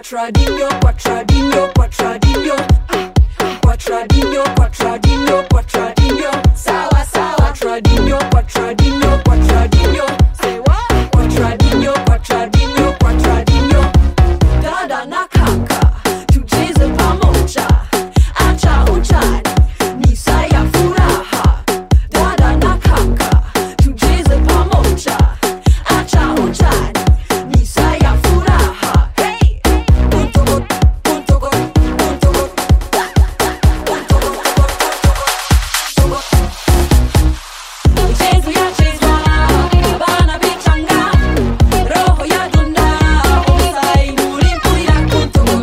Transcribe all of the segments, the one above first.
Quattradinho, quattradinho, quattradinho, quattradinho, quattradinho, quattradinho, sawa sawa. Quattradinho, quattradinho, quattradinho, say what? Quattradinho, quattradinho, quattradinho. Dada na kaka, tucheze pamoja, acha utani, ni saa ya furaha. Dada na kaka, tucheze pamoja, acha utani, ni saa ya furaha. Hey, punto go, michezo ya chezwa, bana bichanga, roho ya dunda, usai muri mpira, punto go,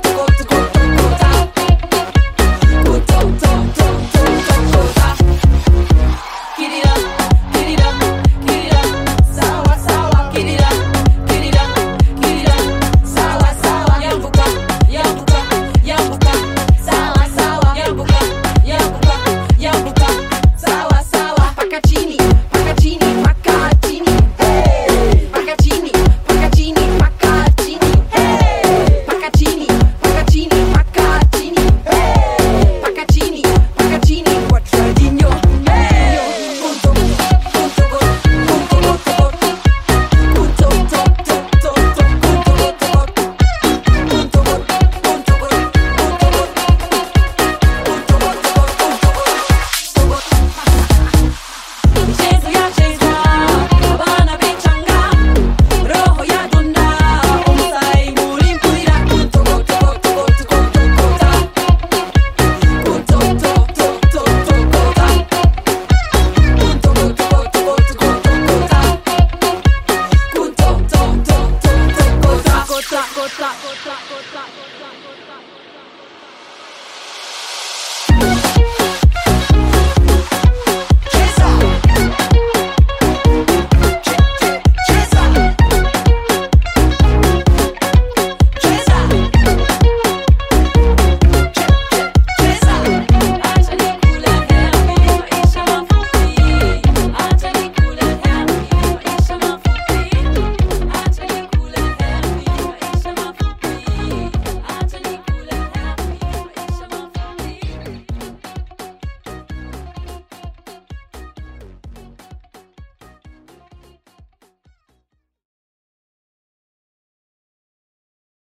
kirira, kirira, kirira, sawa sawa, kirira, kirira, kirira, sawa sawa, yambuka, yambuka, yambuka, sawa sawa, yambuka, yambuka, yambuka, sawa sawa, paka chini, paka chini, paka chini, hey, paka chini, paka chini, paka chini, hey, paka chini, paka chini, paka chini, hey, paka chini, paka chini, quattradinho, hey, punto go, punto go, punto go, punto michezo ya chezwa, bana bichanga, roho ya dunda, usai muri mpira, punto go, kota.